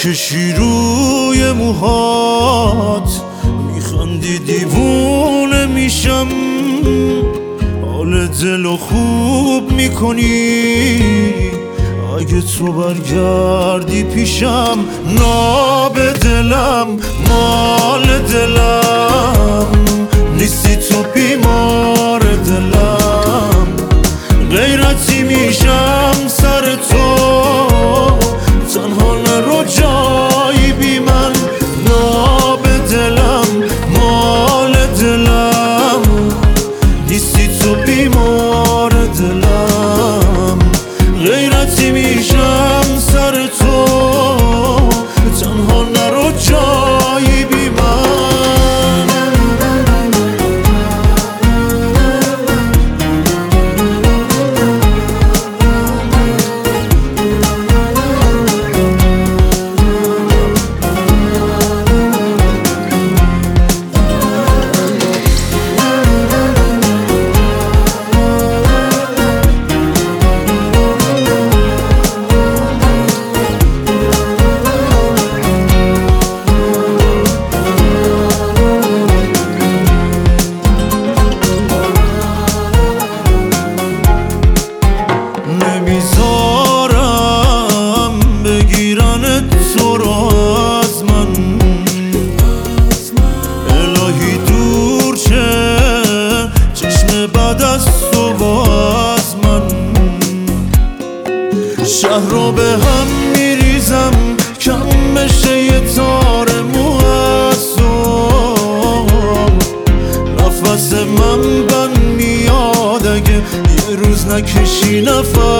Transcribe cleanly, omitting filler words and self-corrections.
میکشی روی موهات، میخندی دیوونه میشم، حال دلو خوب میکنی. اگه تو برگردی پیشم، ناب دلم مال دلم نیستی، تو بیمار دلم. غیرتی میشم سر تو، تنها نرو جایی بی من. ناب دلم مال دلم نیستی، تو بیمار دلم. غیرتی میشم سر تو، تنها نرو جایی بی من. نمیذارم بگیرن تو رو از من، الهی دور چشم بعد از تو باز من. شهر رو به هم میریزم، کم بشه یه تار مو از تو. نفس من بند میاد اگه یه روز نکشی نفس